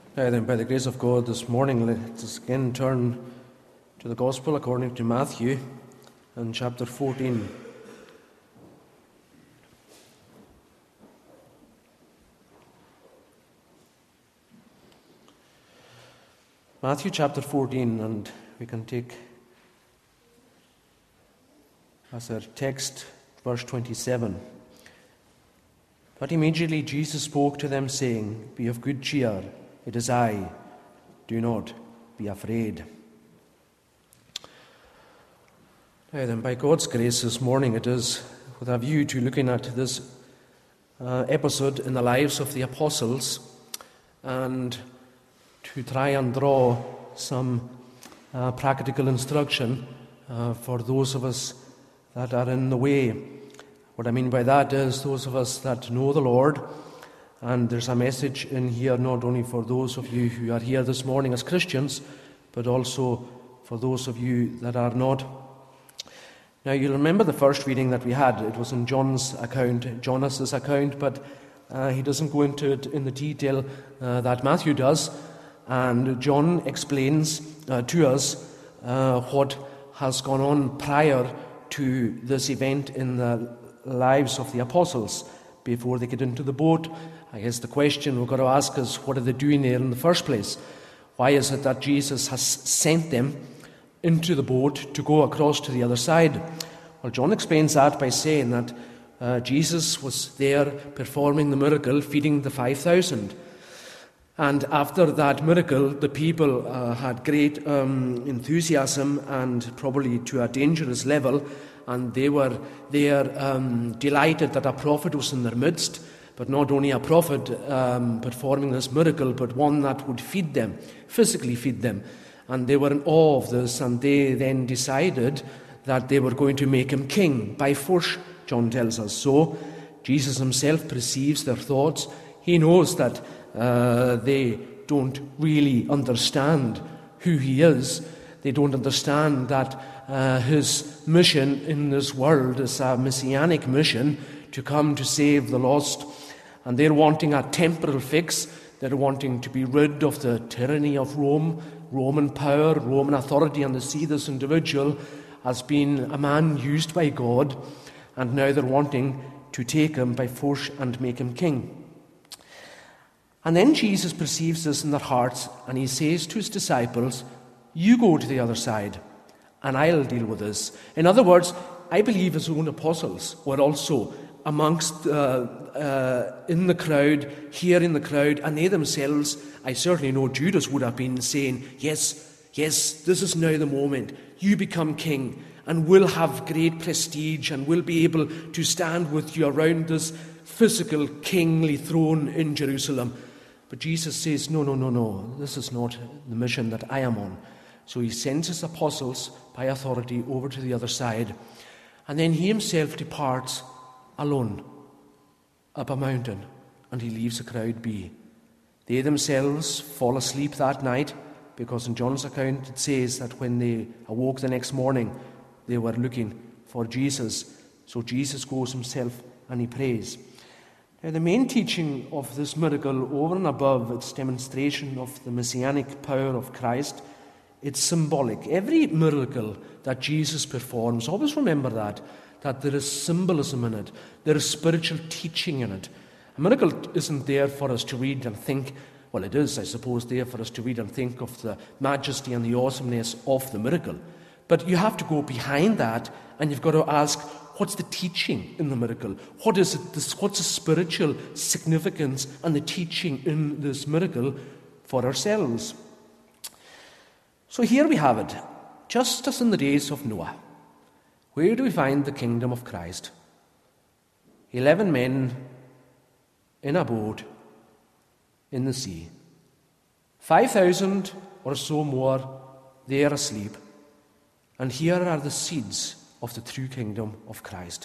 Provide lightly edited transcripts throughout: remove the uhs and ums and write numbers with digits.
Now then, by the grace of God, this morning let us again turn to the Gospel according to Matthew and chapter 14. Matthew chapter 14, and we can take as our text verse 27. But immediately Jesus spoke to them, saying, "Be of good cheer, it is I, do not be afraid." Now then, by God's grace this morning, it is with a view to looking at this episode in the lives of the apostles and to try and draw some practical instruction for those of us that are in the way. What I mean by that is those of us that know the Lord, and there's a message in here not only for those of you who are here this morning as Christians, but also for those of you that are not. Now, you'll remember the first reading that we had. It was in John's account, Jonas's account, but he doesn't go into it in the detail that Matthew does. And John explains to us what has gone on prior to this event in the lives of the apostles before they get into the boat. I guess the question we've got to ask is, what are they doing there in the first place? Why is it that Jesus has sent them into the boat to go across to the other side? Well, John explains that by saying that Jesus was there performing the miracle, feeding the 5,000. And after that miracle, the people had great enthusiasm, and probably to a dangerous level, and they were there delighted that a prophet was in their midst, but not only a prophet performing this miracle, but one that would feed them, physically feed them. And they were in awe of this, and they then decided that they were going to make him king by force, John tells us. So Jesus himself perceives their thoughts. He knows that they don't really understand who he is. They don't understand that his mission in this world is a messianic mission to come to save the lost. And they're wanting a temporal fix. They're wanting to be rid of the tyranny of Rome, Roman power, Roman authority, and they see this individual as being a man used by God. And now they're wanting to take him by force and make him king. And then Jesus perceives this in their hearts, and he says to his disciples, "You go to the other side, and I'll deal with this." In other words, I believe his own apostles were also amongst in the crowd, here in the crowd, and they themselves, I certainly know Judas would have been saying, yes, this is now the moment. You become king, and we'll have great prestige, and we'll be able to stand with you around this physical kingly throne in Jerusalem. But Jesus says, no, this is not the mission that I am on. So he sends his apostles by authority over to the other side. And then he himself departs alone up a mountain, and he leaves the crowd be. They themselves fall asleep that night, because in John's account it says that when they awoke the next morning, they were looking for Jesus. So Jesus goes himself and he prays. Now, the main teaching of this miracle, over and above its demonstration of the messianic power of Christ, it's symbolic. Every miracle that Jesus performs, always remember that there is symbolism in it. There is spiritual teaching in it. A miracle isn't there for us to read and think. Well, it is, I suppose, there for us to read and think of the majesty and the awesomeness of the miracle. But you have to go behind that, and you've got to ask, what's the teaching in the miracle? What is it? What's the spiritual significance and the teaching in this miracle for ourselves? So here we have it, just as in the days of Noah. Where do we find the kingdom of Christ? 11 men in a boat in the sea. 5,000 or so more there asleep. And here are the seeds of the true kingdom of Christ.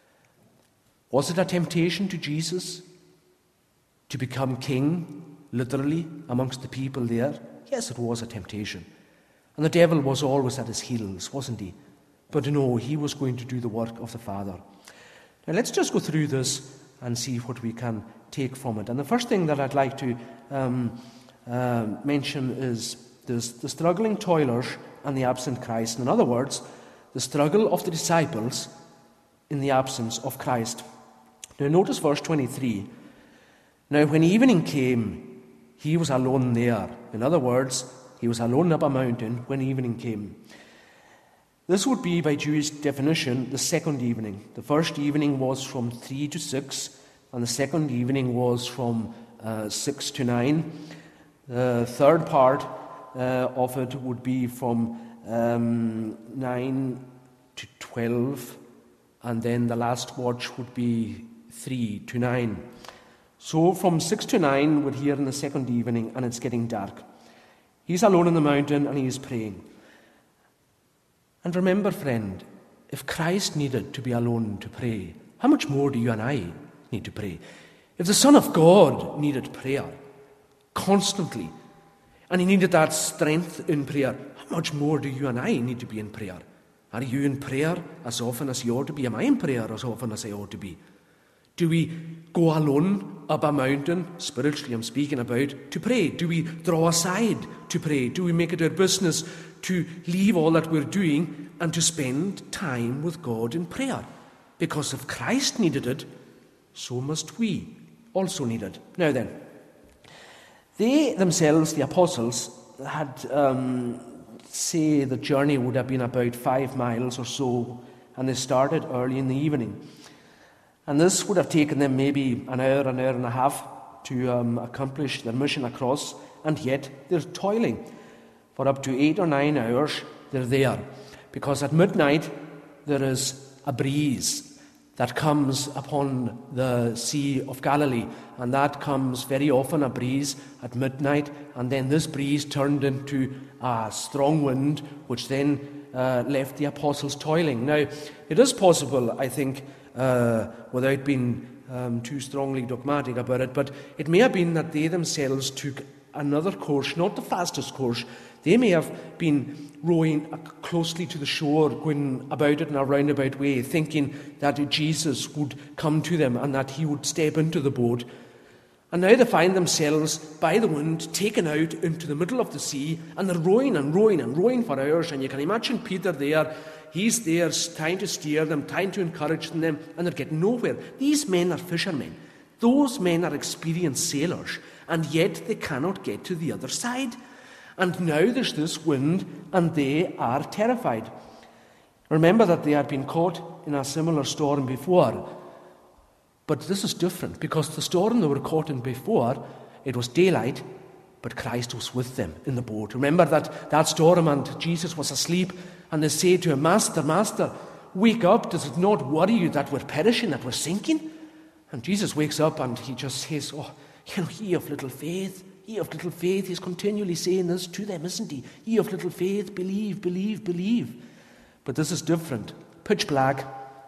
Was it a temptation to Jesus to become king, literally, amongst the people there? Yes, it was a temptation. And the devil was always at his heels, wasn't he? But no, he was going to do the work of the Father. Now let's just go through this and see what we can take from it. And the first thing that I'd like to mention is there's the struggling toilers and the absent Christ. In other words, the struggle of the disciples in the absence of Christ. Now notice verse 23. Now when evening came, he was alone there. In other words, he was alone up a mountain when evening came. This would be, by Jewish definition, the second evening. The first evening was from 3 to 6, and the second evening was from 6 to 9. The third part of it would be from 9 to 12, and then the last watch would be 3 to 9. So from 6 to 9 we're here in the second evening, and it's getting dark. He's alone on the mountain and he is praying. And remember, friend, if Christ needed to be alone to pray, how much more do you and I need to pray? If the Son of God needed prayer constantly, and he needed that strength in prayer, how much more do you and I need to be in prayer? Are you in prayer as often as you ought to be? Am I in prayer as often as I ought to be? Do we go alone up a mountain, spiritually I'm speaking about, to pray? Do we draw aside to pray? Do we make it our business to leave all that we're doing and to spend time with God in prayer? Because if Christ needed it, so must we also need it. Now then, they themselves, the apostles, had, say, the journey would have been about 5 miles or so, and they started early in the evening. And this would have taken them maybe an hour and a half to accomplish their mission across, and yet they're toiling. For up to 8 or 9 hours, they're there. Because at midnight, there is a breeze that comes upon the Sea of Galilee. And that comes very often, a breeze at midnight. And then this breeze turned into a strong wind, which then left the apostles toiling. Now, it is possible, I think, without being too strongly dogmatic about it, but it may have been that they themselves took another course, not the fastest course. They may have been rowing closely to the shore, going about it in a roundabout way, thinking that Jesus would come to them and that he would step into the boat. And now they find themselves by the wind taken out into the middle of the sea, and they're rowing and rowing and rowing for hours. And you can imagine Peter there. He's there trying to steer them, trying to encourage them, and they're getting nowhere. These men are fishermen. Those men are experienced sailors, and yet they cannot get to the other side. And now there's this wind, and they are terrified. Remember that they had been caught in a similar storm before. But this is different, because the storm they were caught in before, it was daylight, but Christ was with them in the boat. Remember that storm, and Jesus was asleep, and they say to him, Master, Master, wake up. Does it not worry you that we're perishing, that we're sinking? And Jesus wakes up and he just says, ye of little faith, ye of little faith. He's continually saying this to them, isn't he? Ye of little faith, believe, believe, believe. But this is different. Pitch black,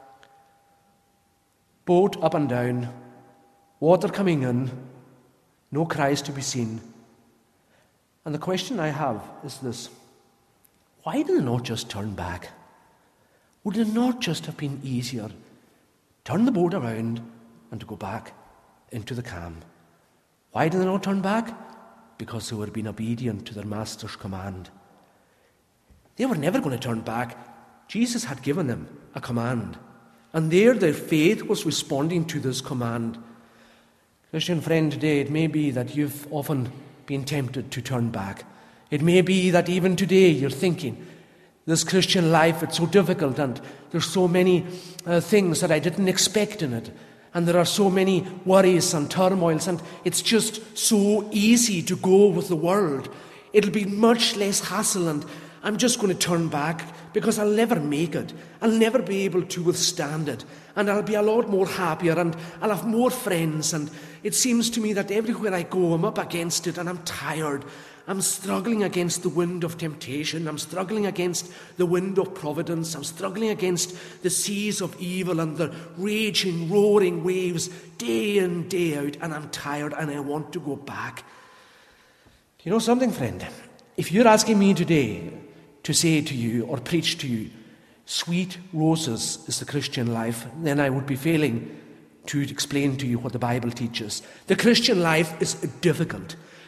boat up and down, water coming in, no Christ to be seen. And the question I have is this: why did they not just turn back? Would it not just have been easier turn the boat around and to go back into the calm? Why did they not turn back? Because they were being obedient to their master's command. They were never going to turn back. Jesus had given them a command, and their faith was responding to this command. Christian friend, today it may be that you've often been tempted to turn back. It may be that even today you're thinking, this Christian life, it's so difficult, and there's so many things that I didn't expect in it, and there are so many worries and turmoils, and it's just so easy to go with the world. It'll be much less hassle, and I'm just going to turn back because I'll never make it. I'll never be able to withstand it. And I'll be a lot more happier, and I'll have more friends. And it seems to me that everywhere I go, I'm up against it, and I'm tired. I'm struggling against the wind of temptation. I'm struggling against the wind of providence. I'm struggling against the seas of evil and the raging, roaring waves day in, day out. And I'm tired, and I want to go back. You know something, friend? If you're asking me today to say to you or preach to you, sweet roses is the Christian life, then I would be failing to explain to you what the Bible teaches. The Christian life is difficult.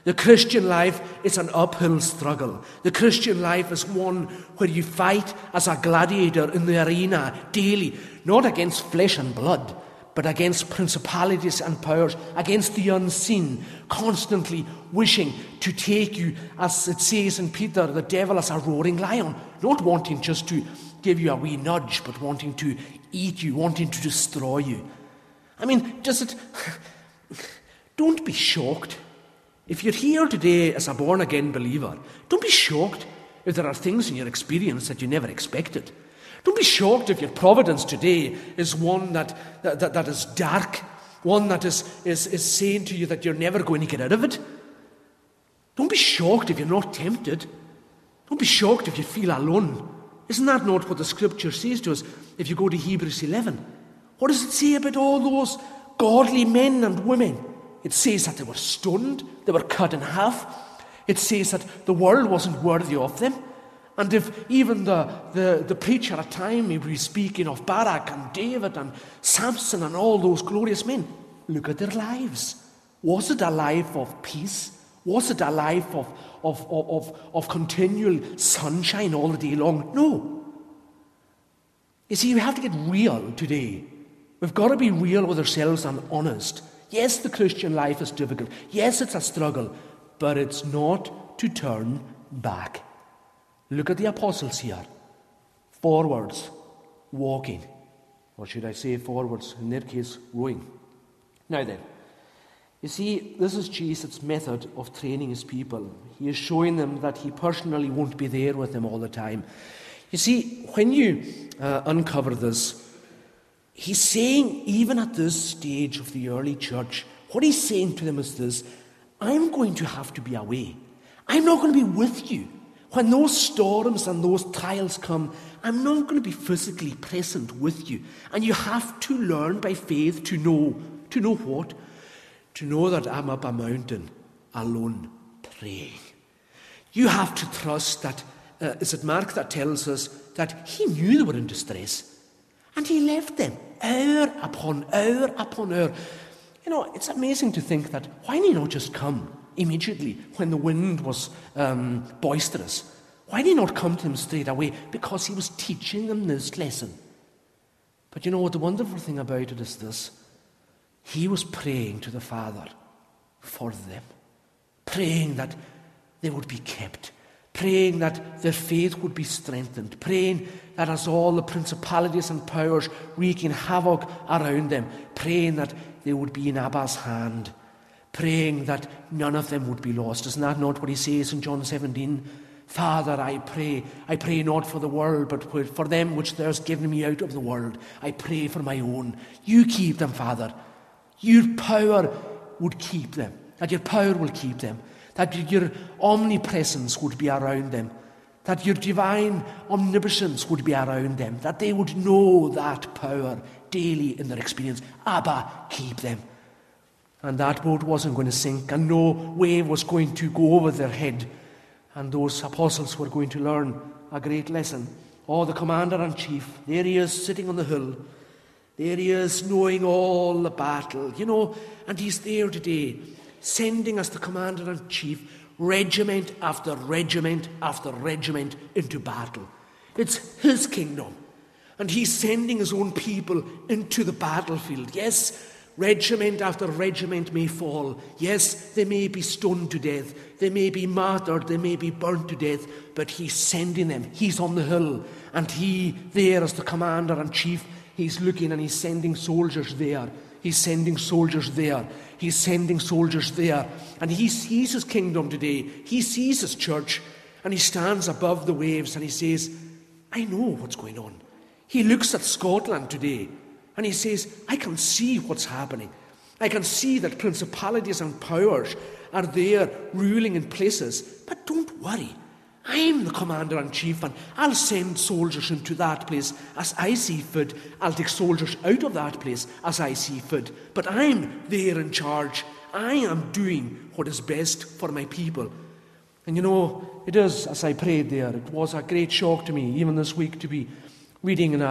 The Christian life is an uphill struggle. The Christian life is one where you fight as a gladiator in the arena daily, not against flesh and blood, but against principalities and powers, against the unseen, constantly wishing to take you, as it says in Peter, the devil as a roaring lion, not wanting just to give you a wee nudge, but wanting to eat you, wanting to destroy you. I mean, don't be shocked. If you're here today as a born-again believer, don't be shocked if there are things in your experience that you never expected. Don't be shocked if your providence today is one that is dark, one that is saying to you that you're never going to get out of it. Don't be shocked if you're not tempted. Don't be shocked if you feel alone. Isn't that not what the Scripture says to us if you go to Hebrews 11? What does it say about all those godly men and women? It says that they were stoned, they were cut in half. It says that the world wasn't worthy of them. And if even the preacher at time, he was speaking of Barak and David and Samson and all those glorious men, look at their lives. Was it a life of peace? Was it a life of continual sunshine all the day long? No. You see, we have to get real today. We've got to be real with ourselves and honest. Yes, the Christian life is difficult. Yes, it's a struggle. But it's not to turn back. Look at the apostles here. Forwards, walking. Or should I say forwards, in their case, rowing. Now then, you see, this is Jesus' method of training his people. He is showing them that he personally won't be there with them all the time. You see, when you uncover this, he's saying, even at this stage of the early church, what he's saying to them is this: I'm going to have to be away. I'm not going to be with you. When those storms and those trials come, I'm not going to be physically present with you. And you have to learn by faith to know what? To know that I'm up a mountain alone praying. You have to trust that, is it Mark that tells us that he knew they were in distress? And he left them hour upon hour upon hour. You know, it's amazing to think that, why didn't he not just come immediately when the wind was boisterous? Why did he not come to them straight away? Because he was teaching them this lesson. But you know what the wonderful thing about it is this: he was praying to the Father for them, praying that they would be kept, praying that their faith would be strengthened, praying that as all the principalities and powers wreaking havoc around them, praying that they would be in Abba's hand, praying that none of them would be lost. Isn't that not what he says in John 17? Father, I pray not for the world, but for them which thou hast given me out of the world. I pray for my own. You keep them, Father. Your power would keep them, that your power will keep them, that your omnipresence would be around them, that your divine omnipotence would be around them, that they would know that power daily in their experience. Abba, keep them. And that boat wasn't going to sink, and no wave was going to go over their head. And those apostles were going to learn a great lesson. Oh, the commander-in-chief, there he is sitting on the hill. There he is knowing all the battle, you know, and he's there today, sending as the commander-in-chief regiment after regiment after regiment into battle. It's his kingdom, and he's sending his own people into the battlefield. Yes, regiment after regiment may fall. Yes, they may be stoned to death. They may be martyred. They may be burnt to death. But he's sending them. He's on the hill. And he, there as the commander-in-chief, he's looking and he's sending soldiers there. He's sending soldiers there. He's sending soldiers there. And he sees his kingdom today. He sees his church. And he stands above the waves and he says, I know what's going on. He looks at Scotland today. And he says, I can see what's happening. I can see that principalities and powers are there ruling in places. But don't worry. I'm the commander-in-chief and I'll send soldiers into that place as I see fit. I'll take soldiers out of that place as I see fit. But I'm there in charge. I am doing what is best for my people. And you know, it is, as I prayed there, it was a great shock to me, even this week, to be reading in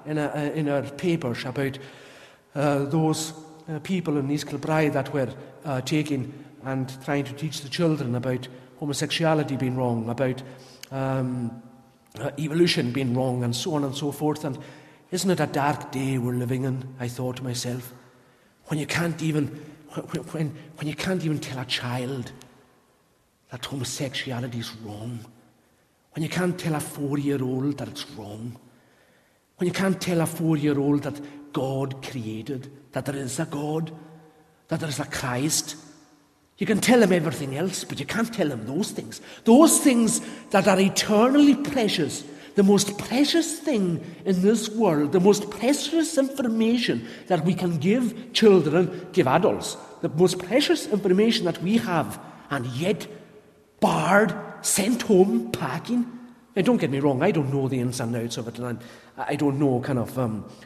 our papers about those people in East Kilbride that were taking and trying to teach the children about homosexuality being wrong, about evolution being wrong, and so on and so forth. And isn't it a dark day we're living in, I thought to myself, when you can't even tell a child that homosexuality is wrong, when you can't tell a 4-year-old that it's wrong, when you can't tell a 4-year-old that God created, that there is a God, that there is a Christ. You can tell them everything else, but you can't tell them those things that are eternally precious. The most precious thing in this world, the most precious information that we can give children, give adults, the most precious information that we have, and yet barred, sent home, packing. Now, don't get me wrong, I don't know the ins and outs of it, and I don't know kind of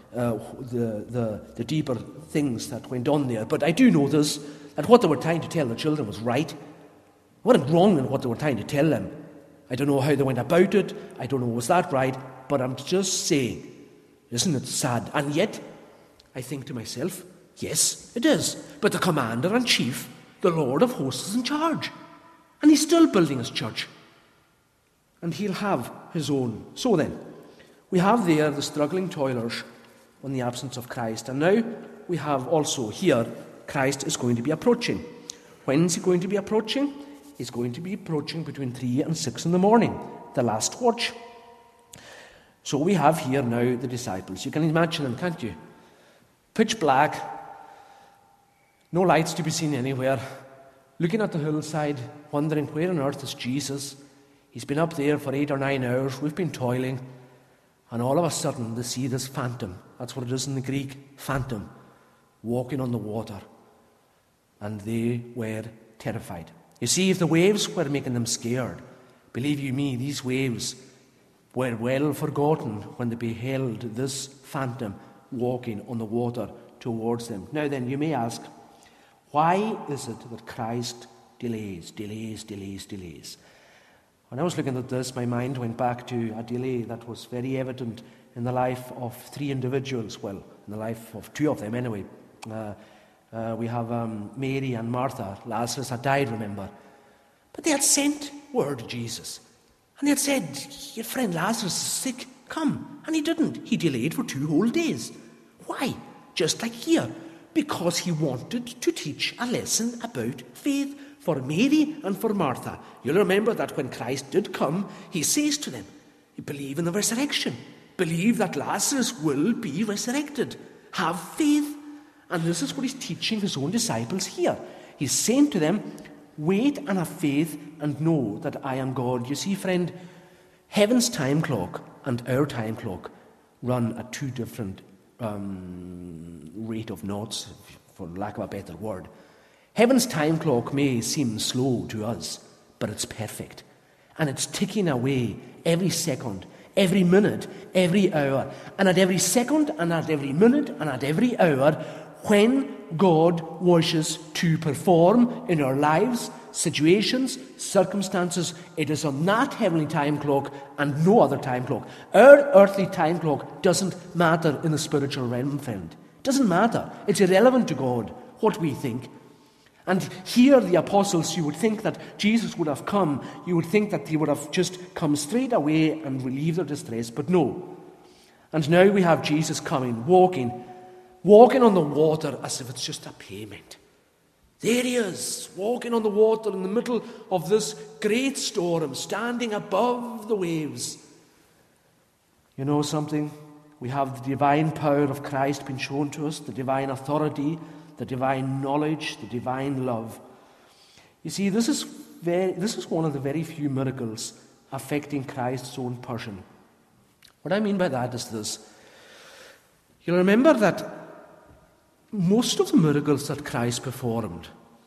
the deeper things that went on there, but I do know this, that what they were trying to tell the children was right. It wasn't wrong in what they were trying to tell them. I don't know how they went about it, I don't know was that right, but I'm just saying, isn't it sad? And yet, I think to myself, yes, it is. But the Commander-in-Chief, the Lord of Hosts, is in charge. And he's still building his church. And he'll have his own. So then, we have there the struggling toilers in the absence of Christ. And now we have also here, Christ is going to be approaching. When is he going to be approaching? He's going to be approaching between 3 and 6 in the morning, the last watch. So we have here now the disciples. You can imagine them, can't you? Pitch black, no lights to be seen anywhere, looking at the hillside, wondering where on earth is Jesus. He's been up there for 8 or 9 hours, we've been toiling, and all of a sudden they see this phantom, that's what it is in the Greek, phantom, walking on the water. And they were terrified. You see, if the waves were making them scared, believe you me, these waves were well forgotten when they beheld this phantom walking on the water towards them. Now then, you may ask, why is it that Christ delays? When I was looking at this, my mind went back to a delay that was very evident in the life of 3 individuals, well, in the life of 2 of them anyway. We have Mary and Martha. Lazarus had died, remember. But they had sent word to Jesus. And they had said, your friend Lazarus is sick, come. And he didn't. He delayed for 2 whole days. Why? Just like here. Because he wanted to teach a lesson about faith for Mary and for Martha. You'll remember that when Christ did come, he says to them, you believe in the resurrection. Believe that Lazarus will be resurrected. Have faith. And this is what he's teaching his own disciples here. He's saying to them, wait and have faith and know that I am God. You see, friend, heaven's time clock and our time clock run at 2 different rate of knots, for lack of a better word. Heaven's time clock may seem slow to us, but it's perfect. And it's ticking away every second, every minute, every hour. And at every second, and at every minute, and at every hour, when God wishes to perform in our lives, situations, circumstances, it is on that heavenly time clock and no other time clock. Our earthly time clock doesn't matter in the spiritual realm, friend. It doesn't matter. It's irrelevant to God, what we think. And here the apostles, you would think that Jesus would have come, you would think that he would have just come straight away and relieved their distress, but no. And now we have Jesus coming, walking on the water as if it's just a payment. There he is, walking on the water in the middle of this great storm, standing above the waves. You know something? We have the divine power of Christ being shown to us, the divine authority, the divine knowledge, the divine love. You see, this is one of the very few miracles affecting Christ's own person. What I mean by that is this. You'll remember that most of the miracles that Christ performed,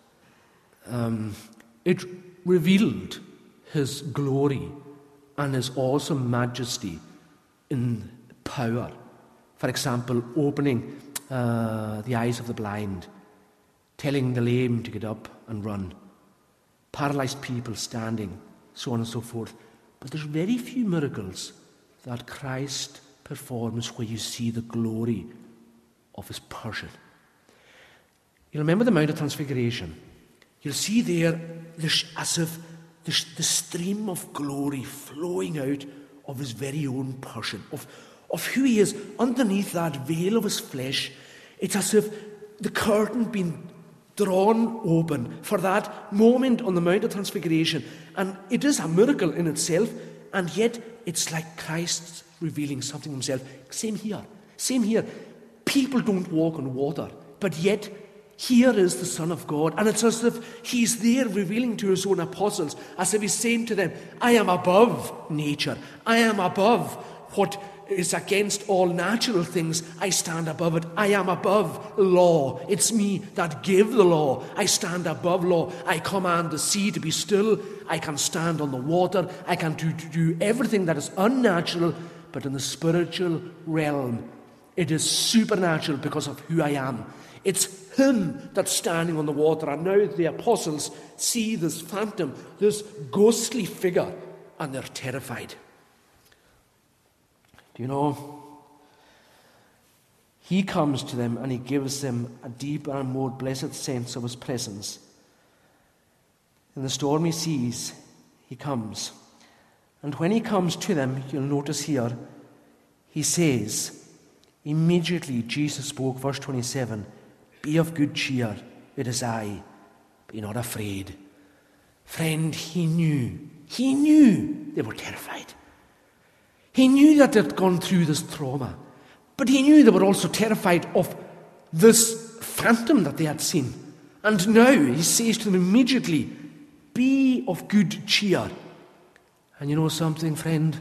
it revealed his glory and his awesome majesty in power. For example, opening the eyes of the blind, telling the lame to get up and run, paralyzed people standing, so on and so forth. But there's very few miracles that Christ performs where you see the glory of his person. You remember the Mount of Transfiguration. you'll see there as if there's the stream of glory flowing out of his very own person, of who he is underneath that veil of his flesh. It's as if the curtain been drawn open for that moment on the Mount of Transfiguration. And it is a miracle in itself, and yet it's like Christ revealing something himself. Same here. People don't walk on water, but yet here is the Son of God. And it's as if he's there revealing to his own apostles, as if he's saying to them, I am above nature. I am above what is against all natural things. I stand above it. I am above law. It's me that give the law. I stand above law. I command the sea to be still. I can stand on the water. I can do everything that is unnatural, but in the spiritual realm, it is supernatural because of who I am. It's him that's standing on the water. And now the apostles see this phantom, this ghostly figure, and they're terrified. Do you know, he comes to them and he gives them a deeper and more blessed sense of his presence. In the stormy seas, he comes. And when he comes to them, you'll notice here, he says, immediately Jesus spoke, verse 27, be of good cheer, it is I, be not afraid. Friend, he knew they were terrified. He knew that they'd gone through this trauma, but he knew they were also terrified of this phantom that they had seen. And now he says to them immediately, be of good cheer. And you know something, friend?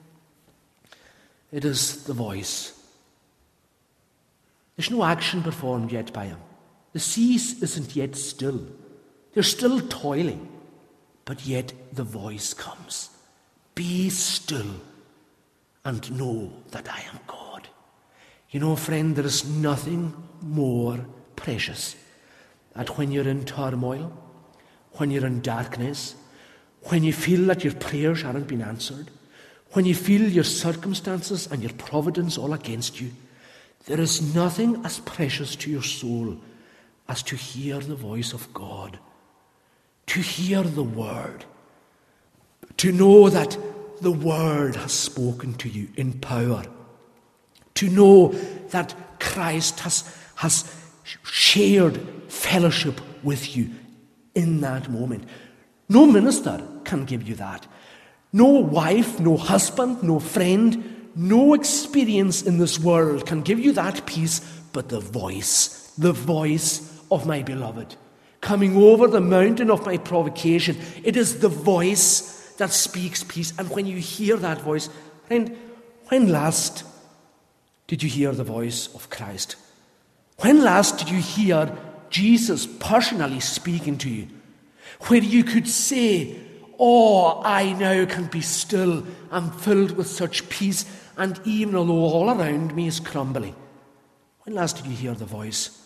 It is the voice. There's no action performed yet by him. The sea isn't yet still. They're still toiling, but yet the voice comes. Be still and know that I am God. You know, friend, there is nothing more precious than when you're in turmoil, when you're in darkness, when you feel that your prayers aren't being answered, when you feel your circumstances and your providence all against you. There is nothing as precious to your soul as to hear the voice of God, to hear the Word, to know that the Word has spoken to you in power, to know that Christ has shared fellowship with you in that moment. No minister can give you that. No wife, no husband, no friend, no experience in this world can give you that peace, but the voice of my beloved, coming over the mountain of my provocation. It is the voice that speaks peace. And when you hear that voice, friend, when last did you hear the voice of Christ? When last did you hear Jesus personally speaking to you? Where you could say, oh, I now can be still. I'm filled with such peace. And even although all around me is crumbling. When last did you hear the voice?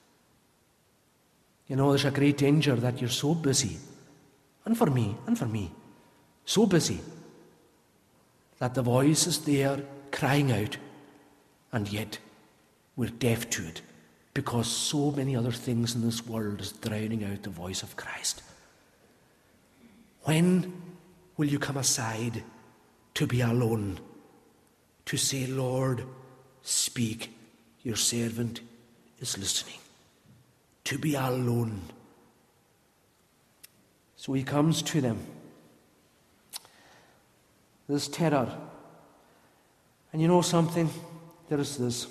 You know, there's a great danger that you're so busy, and for me, so busy, that the voice is there crying out, and yet we're deaf to it, because so many other things in this world is drowning out the voice of Christ. When will you come aside to be alone, to say, Lord, speak, your servant is listening? To be alone. So he comes to them. This terror. And you know something? There is this.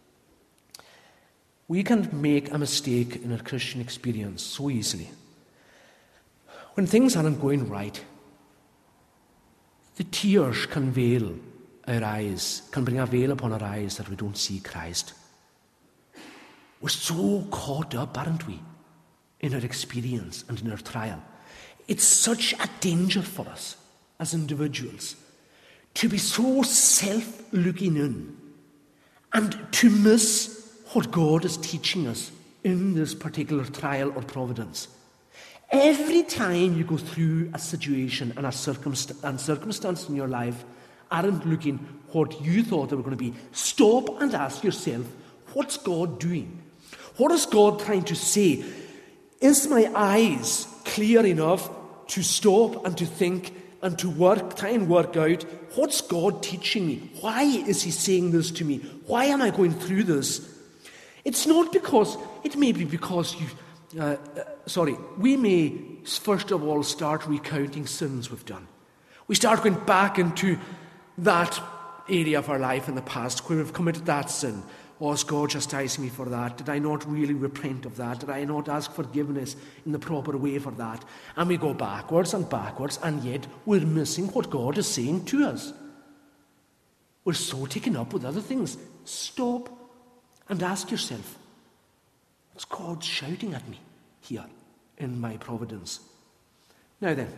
We can make a mistake in our Christian experience so easily. When things aren't going right, the tears can veil our eyes, can bring a veil upon our eyes that we don't see Christ. We're so caught up, aren't we, in our experience and in our trial. It's such a danger for us as individuals to be so self-looking in and to miss what God is teaching us in this particular trial or providence. Every time you go through a situation and a circumstance in your life aren't looking what you thought they were going to be, stop and ask yourself, what's God doing? What is God trying to say? Is my eyes clear enough to stop and to think and to try and work out, what's God teaching me? Why is he saying this to me? Why am I going through this? It's not because, it may be because we may first of all start recounting sins we've done. We start going back into that area of our life in the past where we've committed that sin. Oh, has God chastised me for that? Did I not really repent of that? Did I not ask forgiveness in the proper way for that? And we go backwards, and yet we're missing what God is saying to us. We're so taken up with other things. Stop and ask yourself, what's God shouting at me here in my providence? Now then,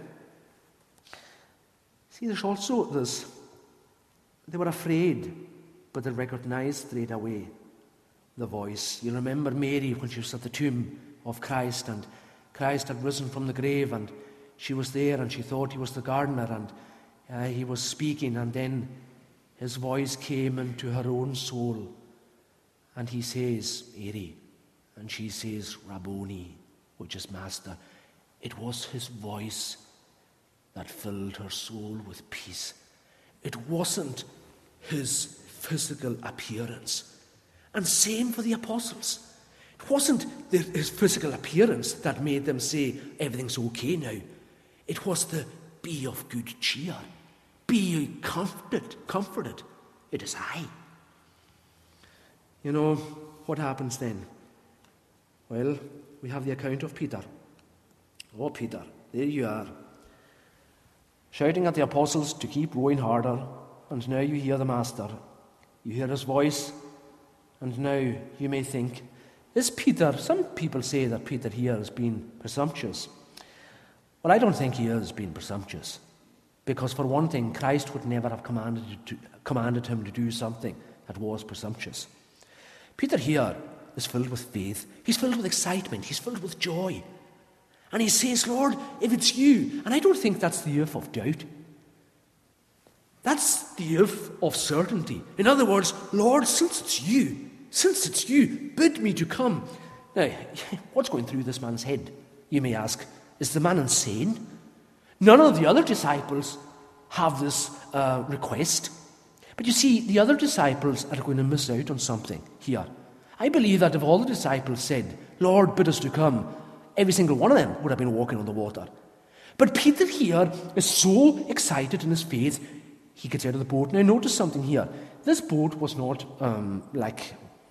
see, there's also this. They were afraid, but they recognized straight away the voice. You remember Mary when she was at the tomb of Christ, and Christ had risen from the grave, and she was there, and she thought he was the gardener, and he was speaking, and then his voice came into her own soul, and he says, Mary, and she says, Rabboni, which is Master. It was his voice that filled her soul with peace. It wasn't his physical appearance. And same for the apostles. It wasn't his physical appearance that made them say, everything's okay now. It was the be of good cheer. Be ye comforted. It is I. You know, what happens then? Well, we have the account of Peter. Oh, Peter, there you are. Shouting at the apostles to keep rowing harder, and now you hear the Master. You hear his voice, and now you may think, is Peter, some people say that Peter here has been presumptuous. Well, I don't think he has been presumptuous, because for one thing, Christ would never have commanded him to do something that was presumptuous. Peter here is filled with faith. He's filled with excitement. He's filled with joy. And he says, Lord, if it's you, and I don't think that's the if of doubt. That's the if of certainty. In other words, Lord, since it's you, bid me to come. Now, what's going through this man's head, you may ask? Is the man insane? None of the other disciples have this request. But you see, the other disciples are going to miss out on something here. I believe that if all the disciples said, Lord, bid us to come, every single one of them would have been walking on the water. But Peter here is so excited in his faith, he gets out of the boat. Now notice something here. This boat was not like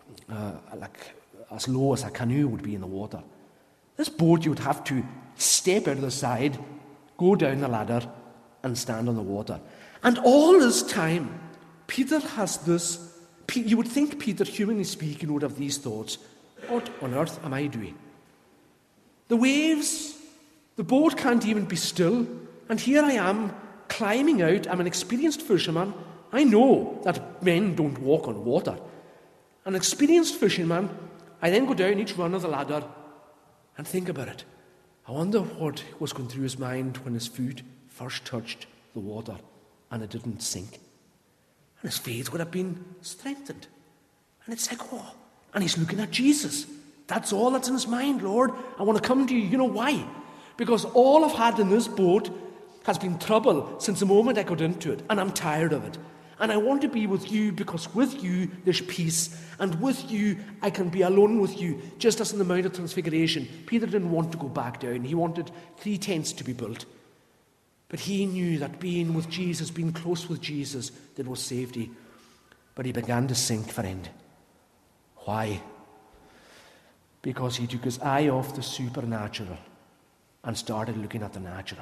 as low as a canoe would be in the water. This boat you would have to step out of the side, go down the ladder, and stand on the water. And all this time, Peter has this. You would think Peter, humanly speaking, would have these thoughts. What on earth am I doing? The waves, the boat can't even be still, and here I am climbing out. I'm an experienced fisherman. I know that men don't walk on water. An experienced fisherman, I then go down each run of the ladder and think about it. I wonder what was going through his mind when his foot first touched the water and it didn't sink. And his faith would have been strengthened. And it's like, oh, and he's looking at Jesus. That's all that's in his mind, Lord. I want to come to you. You know why? Because all I've had in this boat has been trouble since the moment I got into it, and I'm tired of it. And I want to be with you because with you there's peace, and with you I can be alone with you, just as in the Mount of Transfiguration. Peter didn't want to go back down. He wanted 3 tents to be built. But he knew that being with Jesus, being close with Jesus, there was safety. But he began to sink, friend. Why? Because he took his eye off the supernatural and started looking at the natural.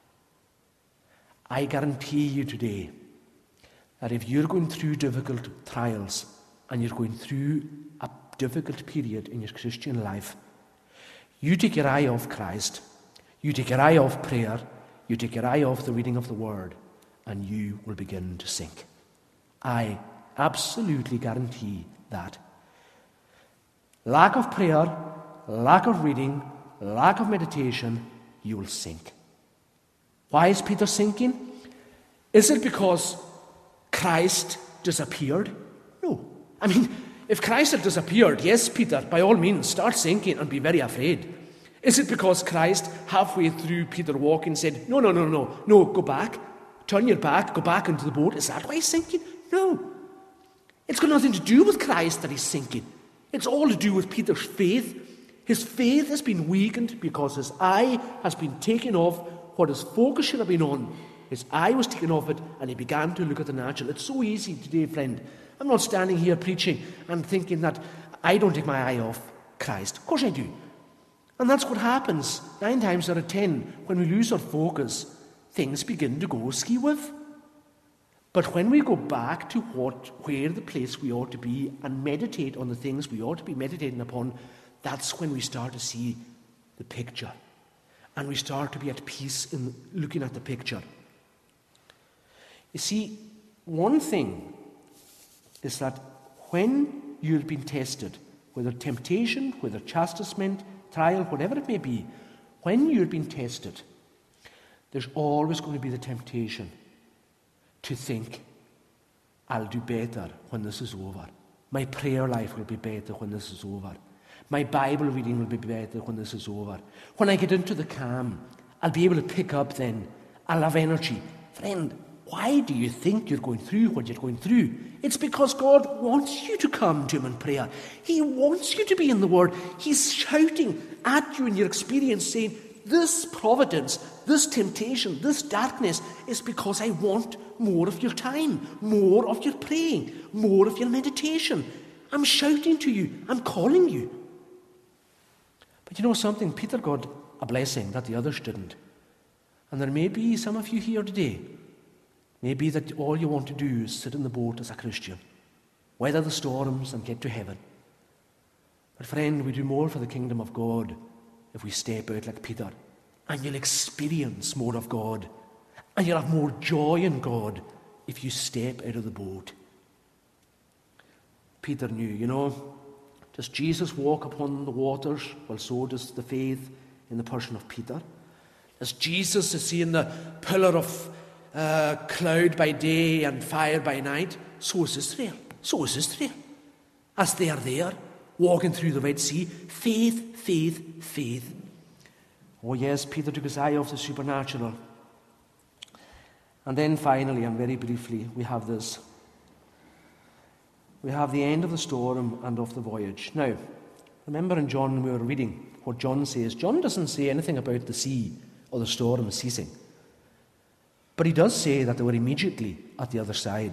I guarantee you today that if you're going through difficult trials and you're going through a difficult period in your Christian life, you take your eye off Christ, you take your eye off prayer, you take your eye off the reading of the Word, and you will begin to sink. I absolutely guarantee that. Lack of prayer, lack of reading, lack of meditation, you will sink. Why is Peter sinking? Is it because Christ disappeared? No. I mean, if Christ had disappeared, yes, Peter, by all means, start sinking and be very afraid. Is it because Christ, halfway through Peter walking, said, no, go back, turn your back, go back into the boat? Is that why he's sinking? No. It's got nothing to do with Christ that he's sinking. It's all to do with Peter's faith. His faith has been weakened because his eye has been taken off what his focus should have been on. His eye was taken off it, and he began to look at the natural. It's so easy today, friend. I'm not standing here preaching and thinking that I don't take my eye off Christ. Of course I do. And that's what happens 9 times out of 10. When we lose our focus, things begin to go skew-with. But when we go back to where the place we ought to be and meditate on the things we ought to be meditating upon, that's when we start to see the picture. And we start to be at peace in looking at the picture. You see, one thing is that when you've been tested, whether temptation, whether chastisement, trial, whatever it may be, when you've been tested, there's always going to be the temptation to think, I'll do better when this is over. My prayer life will be better when this is over. My Bible reading will be better when this is over. When I get into the calm, I'll be able to pick up then. I'll have energy. Friend, why do you think you're going through what you're going through? It's because God wants you to come to him in prayer. He wants you to be in the Word. He's shouting at you in your experience saying, this providence, this temptation, this darkness is because I want more of your time, more of your praying, more of your meditation. I'm shouting to you. I'm calling you. But you know something? Peter got a blessing that the others didn't. And there may be some of you here today, maybe that all you want to do is sit in the boat as a Christian, weather the storms and get to heaven. But friend, we do more for the kingdom of God if we step out like Peter, and you'll experience more of God, and you'll have more joy in God if you step out of the boat. Peter knew, does Jesus walk upon the waters? Well, so does the faith in the person of Peter. As Jesus is seeing the pillar of cloud by day and fire by night, so is Israel. So is Israel. As they are there, walking through the Red Sea, faith, faith, faith. Oh yes, Peter took his eye off the supernatural. And then finally, and very briefly, we have this. We have the end of the storm and of the voyage. Now, remember in John we were reading what John says. John doesn't say anything about the sea or the storm ceasing. But he does say that they were immediately at the other side.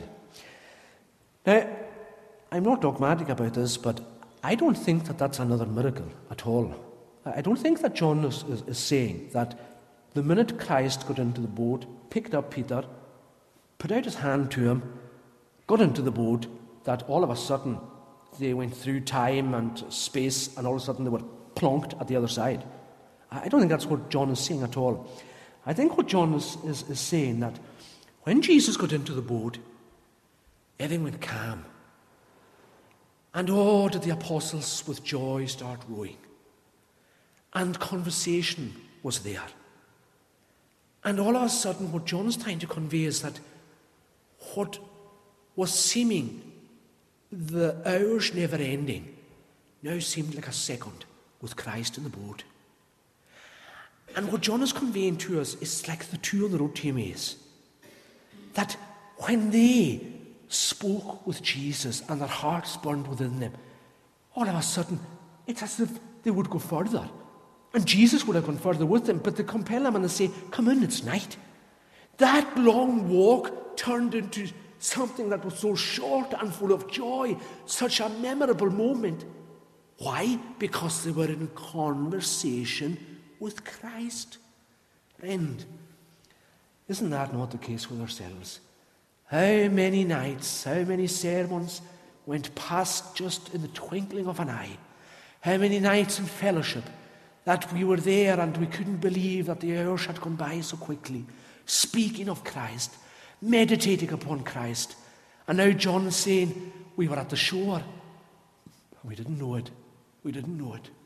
Now, I'm not dogmatic about this, but I don't think that that's another miracle at all. I don't think that John is saying that the minute Christ got into the boat, picked up Peter, put out his hand to him, got into the boat, that all of a sudden they went through time and space and all of a sudden they were plonked at the other side. I don't think that's what John is saying at all. I think what John is saying that when Jesus got into the boat, everything went calm. And oh, did the apostles with joy start rowing. And conversation was there. And all of a sudden what John is trying to convey is that what was seeming the hours never ending now seemed like a second with Christ in the boat. And what John is conveying to us is like the two on the road to Emmaus. That when they spoke with Jesus and their hearts burned within them, all of a sudden it's as if they would go further. And Jesus would have gone further with them, but they compel them and they say, come in, it's night. That long walk turned into something that was so short and full of joy, such a memorable moment. Why? Because they were in conversation with Christ. Friend, isn't that not the case with ourselves? How many nights, how many sermons went past just in the twinkling of an eye? How many nights in fellowship that we were there and we couldn't believe that the hours had gone by so quickly, speaking of Christ, meditating upon Christ. And now John is saying, we were at the shore. We didn't know it. We didn't know it.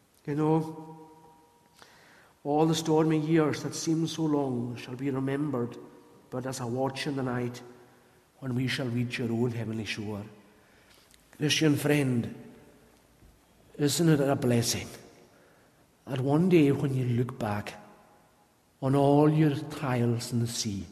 All the stormy years that seem so long shall be remembered, but as a watch in the night when we shall reach your own heavenly shore. Christian friend, isn't it a blessing that one day when you look back on all your trials in the sea,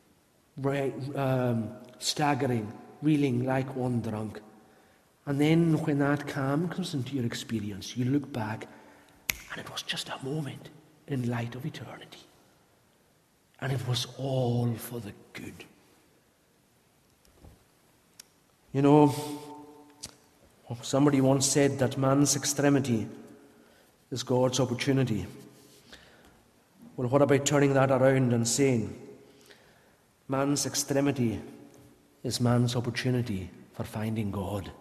staggering, reeling like one drunk, and then when that calm comes into your experience, you look back and it was just a moment in light of eternity. And it was all for the good. You know, somebody once said that man's extremity is God's opportunity. Well, what about turning that around and saying, man's extremity is man's opportunity for finding God?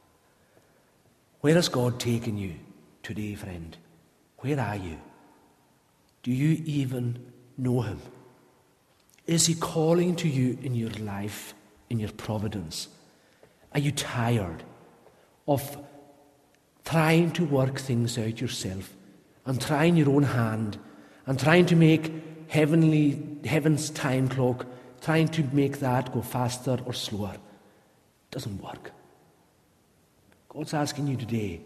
Where has God taken you today, friend? Where are you? Do you even know him? Is he calling to you in your life, in your providence? Are you tired of trying to work things out yourself and trying your own hand and trying to make heaven's time clock, trying to make that go faster or slower? It doesn't work. God's asking you today,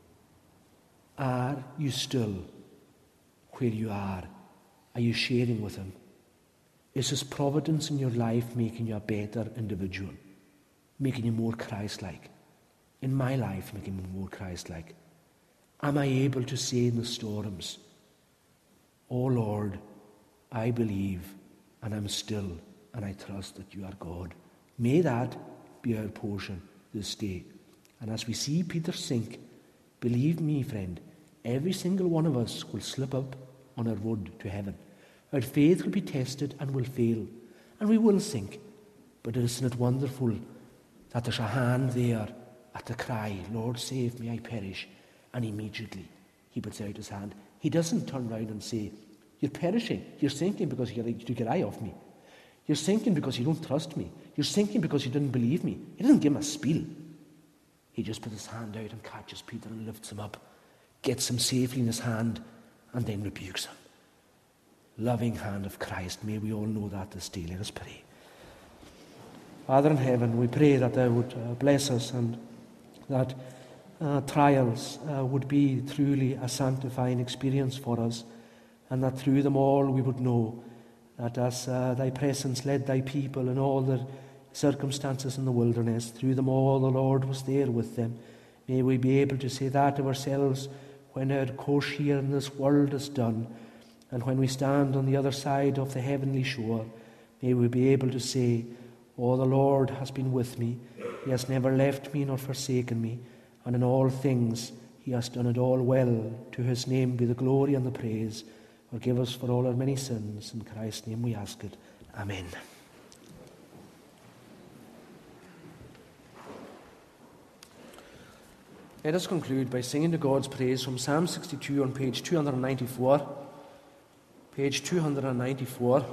are you still where you are? Are you sharing with him? Is his providence in your life making you a better individual? Making you more Christ-like? In my life, making me more Christ-like? Am I able to say in the storms, "Oh Lord, I believe and I'm still and I trust that you are God"? May that be our portion this day. And as we see Peter sink, believe me, friend, every single one of us will slip up on our road to heaven. Our faith will be tested and will fail, and we will sink. But isn't it wonderful that there's a hand there at the cry, "Lord, save me, I perish." And immediately he puts out his hand. He doesn't turn around and say, "You're perishing. You're sinking because you took your eye off me. You're sinking because you don't trust me. You're sinking because you didn't believe me." He doesn't give him a spiel. He just puts his hand out and catches Peter and lifts him up, gets him safely in his hand, and then rebukes him. Loving hand of Christ. May we all know that this day. Let us pray. Father in heaven, we pray that thou would bless us and that trials would be truly a sanctifying experience for us, and that through them all we would know that as thy presence led thy people in all their circumstances in the wilderness, through them all the Lord was there with them. May we be able to say that of ourselves when our course here in this world is done, and when we stand on the other side of the heavenly shore, may we be able to say, "Oh, the Lord has been with me. He has never left me nor forsaken me, and in all things he has done it all well. To his name be the glory and the praise. Forgive us for all our many sins. In Christ's name we ask it. Amen." Let us conclude by singing to God's praise from Psalm 62 on page 294. Page 294.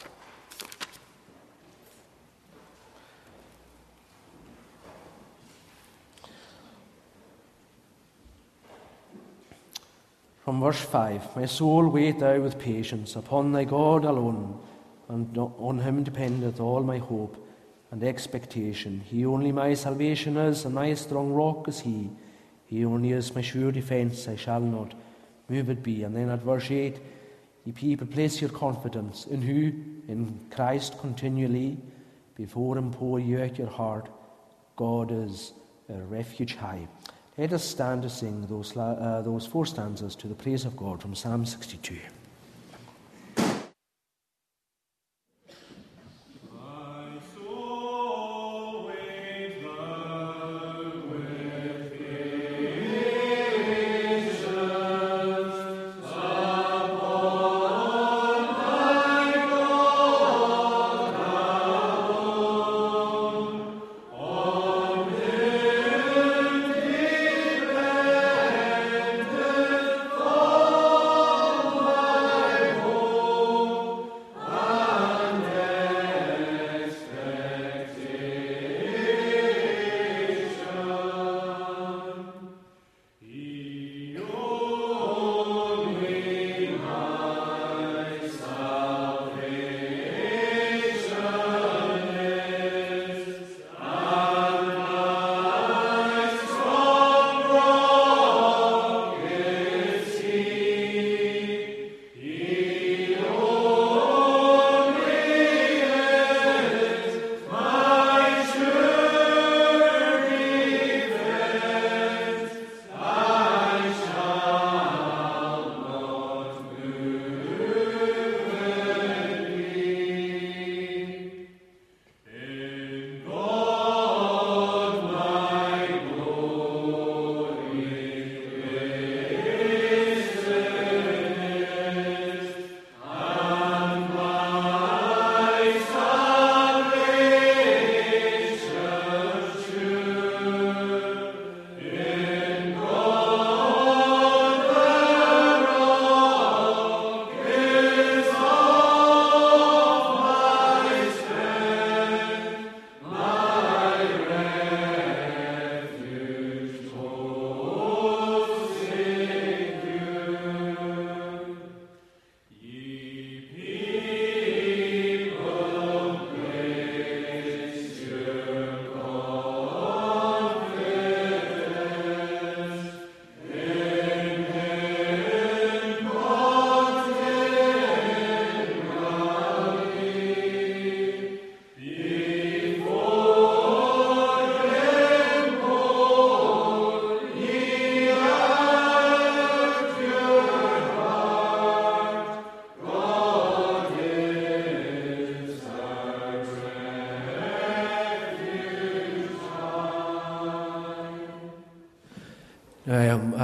From verse 5, "My soul wait thou with patience upon thy God alone, and on him dependeth all my hope and expectation. He only my salvation is, and my strong rock is he. He only is my sure defence, I shall not moved be." And then at verse 8, "Ye people, place your confidence in who? In Christ continually. Before him pour ye out your heart. God is a refuge high." Let us stand to sing those four stanzas to the praise of God from Psalm 62.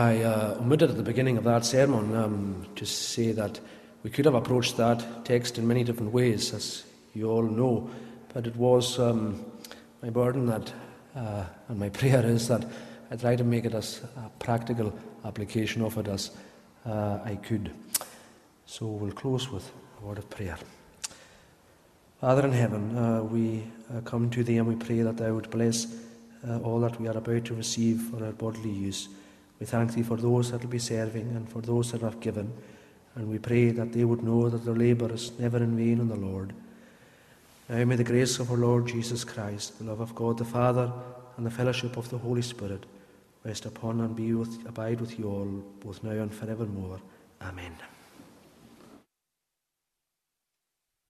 I omitted at the beginning of that sermon to say that we could have approached that text in many different ways, as you all know, but it was my burden that, and my prayer is that I try to make it as a practical application of it as I could. So we'll close with a word of prayer. Father in heaven, we come to Thee and we pray that Thou would bless all that we are about to receive for our bodily use. We thank Thee for those that will be serving and for those that have given, and we pray that they would know that their labour is never in vain in the Lord. Now may the grace of our Lord Jesus Christ, the love of God the Father, and the fellowship of the Holy Spirit rest upon and abide with you all, both now and forevermore. Amen.